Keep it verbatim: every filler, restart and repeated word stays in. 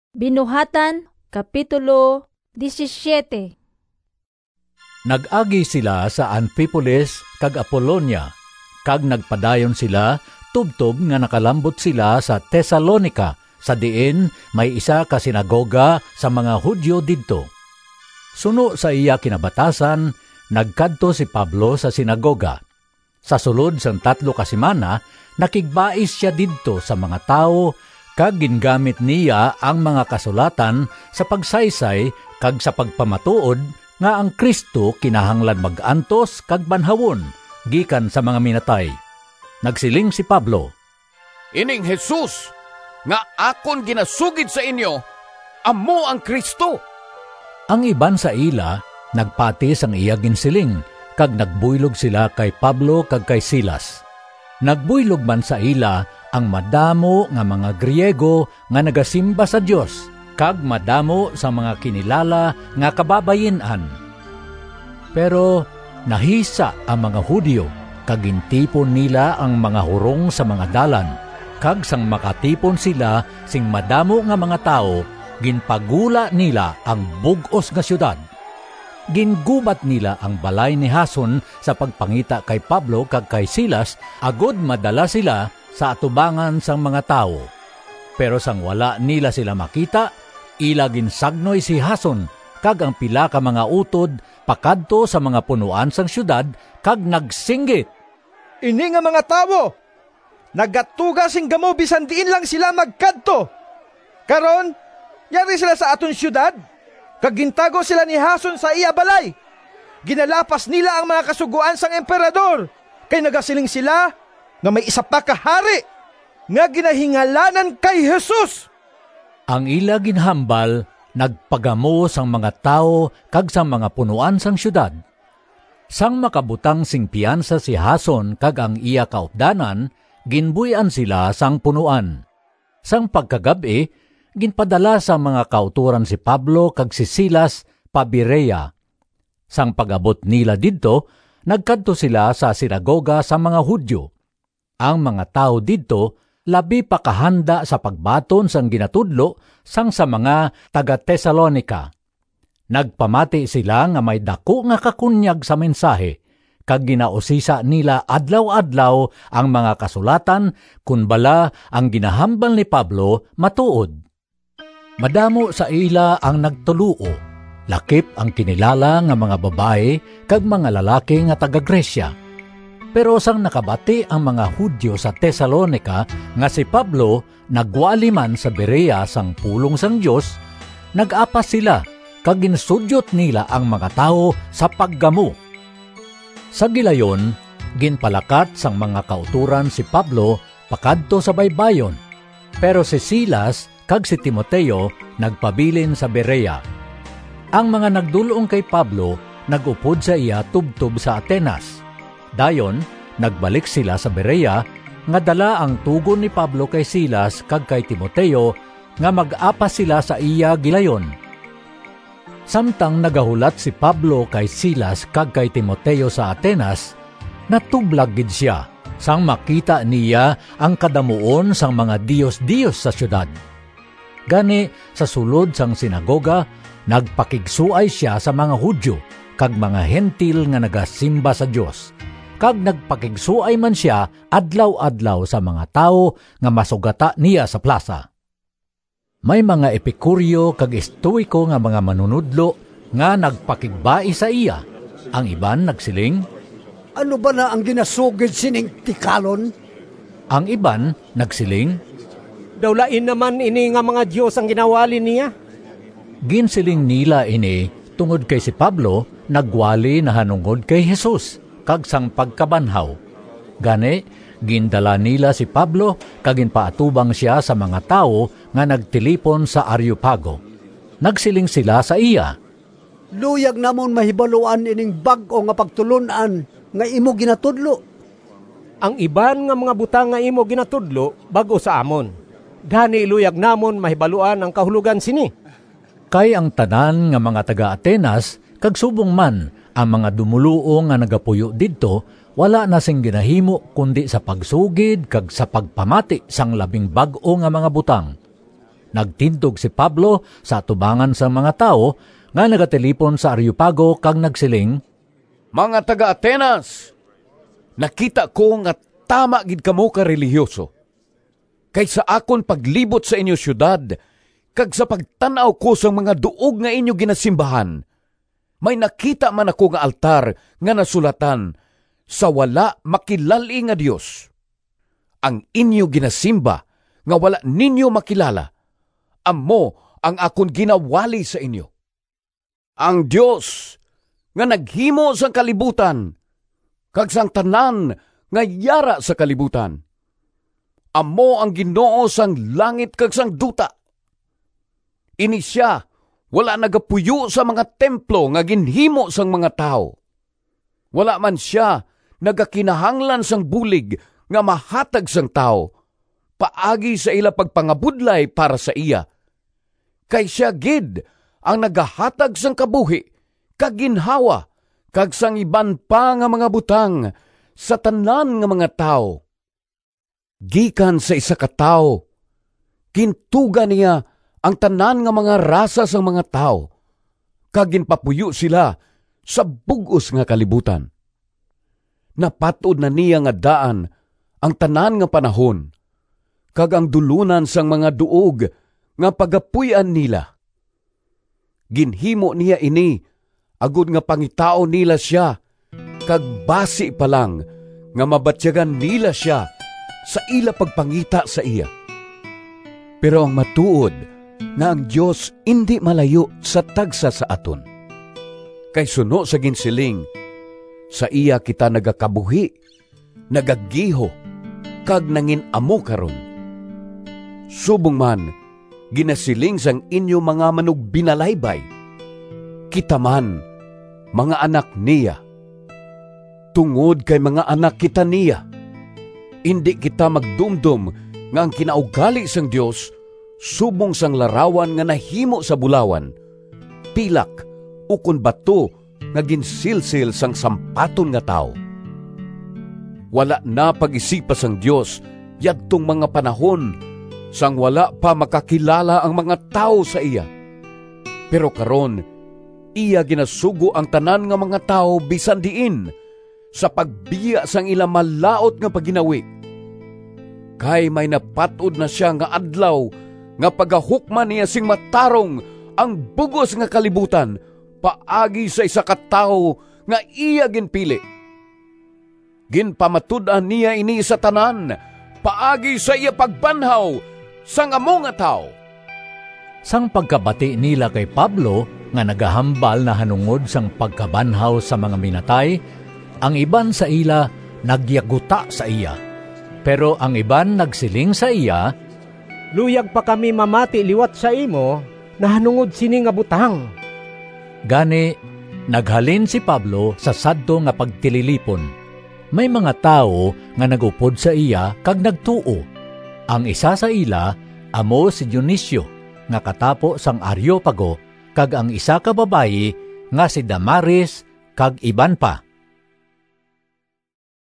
Binuhatan, Kapitulo seventeen. Nag-agi sila sa Amphipolis kag Apollonia, kag nagpadayon sila tubtob nga nakalambot sila sa Thessalonica, sa diin may isa ka sinagoga sa mga Hudyo didto. Suno sa iya kinabatasan, nagkadto si Pablo sa sinagoga. Sa sulod sang tatlo ka semana, nakigbais siya didto sa mga tao, kag gingamit niya ang mga kasulatan sa pagsaysay kag sa pagpamatuod nga ang Kristo kinahanglan mag-antos kag banhawon gikan sa mga minatay. Nagsiling si Pablo, "Ining Jesus nga akon ginasugid sa inyo, amo ang Kristo." Ang iban sa ila nagpati sang iya ginsiling, kag nagbuylog sila kay Pablo kag kay Silas. Nagbuylog man sa ila ang madamo nga mga Griego nga nagasimba sa Dios, kag madamo sa mga kinilala nga kababayin-an. Pero nahisa ang mga Hudyo, kag gintipon nila ang mga hurong sa mga dalan, kag sang makatipon sila sing madamo nga mga tao, ginpagula nila ang bug-os nga syudad. Gingubat nila ang balay ni Jason sa pagpangita kay Pablo kag kay Silas, agod madala sila sa atubangan sang mga tao. Pero sang wala nila sila makita, ila ginsagnoy si Jason kag ang pila ka mga utod pakadto sa mga punuan sang syudad, kag nagsinggit, "Ini nga mga tawo, nagatuga sing gamo bisan diin lang sila magkadto. Karon, yari sila sa aton syudad, kag gintago sila ni Jason sa iya balay. Ginalapas nila ang mga kasuguan sang emperador, kay nagasiling sila nga may isa pa ka hari nga ginahingalanan kay Jesus." Ang ila ginhambal, nagpagamo sang mga tao kag sang mga punuan sang syudad. Sang makabutang sing piyansa si Jason kag ang iya kaupdanan, ginbuyan sila sang punuan. Sang pagkagabi, ginpadala sa mga kauturan si Pablo kag si Silas pa Berea. Sang pag-abot nila didto, nagkadto sila sa sinagoga sa mga Hudyo. Ang mga tao didto labi pa kahanda sa pagbaton sang ginatudlo sang sa mga taga-Thessalonica. Nagpamati sila nga may dako nga kakunyag sa mensahe, kag ginausisa nila adlaw-adlaw ang mga kasulatan kun bala ang ginahambal ni Pablo matuod. Madamo sa ila ang nagtuluo, lakip ang kinilala nga mga babae kag mga lalaki nga taga-Gresya. Pero sang nakabati ang mga Hudyo sa Thessalonica nga si Pablo nagwali man sa Berea sang pulong sang Dios, nag-apas sila kag ginsudyot nila ang mga tao sa paggamo. Sa gilayon, ginpalakat sang mga kauturan si Pablo pakadto sa baybayon, pero si Silas kag si Timoteo nagpabilin sa Berea. Ang mga nagdulong kay Pablo nagupod sa iya tubtob sa Atenas. Dayon, nagbalik sila sa Berea, nga dala ang tugon ni Pablo kay Silas kag kay Timoteo, nga mag-apas sila sa iya gilayon. Samtang nagahulat si Pablo kay Silas kag kay Timoteo sa Atenas, natublag gid siya, sang makita niya ang kadamuon sang mga Diyos-Diyos sa syudad. Gani, sa sulod sang sinagoga, nagpakigsuay siya sa mga Hudyo kag mga hentil nga nagasimba sa Dios. Kag nagpakigsuay man siya adlaw-adlaw sa mga tao nga masugata niya sa plaza. May mga epikuryo kag estoiko nga mga manunudlo nga nagpakigbai sa iya. Ang iban nagsiling, "Ano ba na ang ginasugid sining tikalon?" Ang iban nagsiling, "Dawlain naman ini nga mga Diyos ang ginawali niya." Ginsiling nila ini tungod kay si Pablo nagwali na hanungod kay Jesus kag sang pagkabanhaw. Gani, gindala nila si Pablo kag ginpaatubang siya sa mga tao nga nagtilipon sa Areopago. Nagsiling sila sa iya, "Luyag namon mahibaluan ining bag-o nga pagtulunan nga imo ginatudlo." "Ang iban nga mga butang nga imo ginatudlo bag-o sa amon. Gani luyag namon mahibaluan ang kahulugan sini." Kay ang tanan nga mga taga-Atenas kag subong man ang mga dumuluo nga nagapuyo didto, wala na sing ginahimo kundi sa pagsugid kag sa pagpamati sang labing bag-o nga mga butang. Nagtindog si Pablo sa atubangan sa mga tao nga nagatelipon sa Areopago kag nagsiling, Mga taga-Atenas, nakita ko nga tama gid kamo ka relihiyoso. Kaysa akon paglibot sa inyo syudad, kag sa pagtanaw ko sa mga duog nga inyo ginasimbahan, may nakita man ako nga altar nga nasulatan sa wala makilali nga Dios. Ang inyo ginasimba nga wala ninyo makilala, ammo ang akon ginawali sa inyo. Ang Dios nga naghimo sang kalibutan, kag sang tanan nga yara sa kalibutan, ammo ang Ginoo sang langit kag sang duta. Ini siya wala nagapuyo sa mga templo nga ginhimo sang mga tao. Wala man siya nagakinahanglan sang bulig nga mahatag sang tao, paagi sa ila pagpangabudlay para sa iya. Kay siya gid ang nagahatag sang kabuhi, kag ginhawa, kag sang iban pa nga mga butang sa tanan nga mga tao. Gikan sa isa ka tao, kintuga niya ang tanan nga mga rasa sang mga tao, kag ginpapuyo sila sa bugos nga kalibutan. Napatod na niya nga daan ang tanan nga panahon, kag ang dulunan sang mga duog nga pagapuy-an nila. Ginhimo niya ini, agud nga pangitao nila siya, kag basi pa lang nga mabatyagan nila siya sa ila pagpangita sa iya. Pero ang matuod nga ang Dios indi malayo sa tagsa sa aton. Kay suno sa ginsiling, sa iya kita nagakabuhi, nagagiho, kag nangin amo karon. Subong man, ginasiling sang inyo mga manugbinalaybay, kita man, mga anak niya. Tungod kay mga anak kita niya, hindi kita magdumdum nga ang kinaugali sang Dios subong sang larawan nga nahimo sa bulawan, pilak ukon bato nga ginsilsil sang sampaton nga tao. Wala na pag-isipa sang Dios yadtong mga panahon sang wala pa makakilala ang mga tao sa iya. Pero karon, iya ginasugo ang tanan nga mga tao bisan diin sa pagbiya sang ila malaot nga paginawi. Kay may napatod na siya nga adlaw nga pagahukman niya sing matarong ang bugos nga kalibutan paagi sa isa ka tawo nga iya ginpili. Ginpamatud-an niya ini sa tanan paagi sa iya pagbanhaw sang amo nga tao. Sang pagkabati nila kay Pablo nga nagahambal na hanungod sang pagkabanhaw sa mga minatay, ang iban sa ila nagyaguta sa iya. Pero ang iban nagsiling sa iya, Luyag pa kami mamati liwat sa imo, na hanungod sini nga butang. Gani, naghalin si Pablo sa sadto nga pagtililipon. May mga tao nga nagupod sa iya kag nagtuo. Ang isa sa ila, amo si Dionisio, nga katapo sang Areopago, kag ang isa ka babayi nga si Damaris, kag iban pa.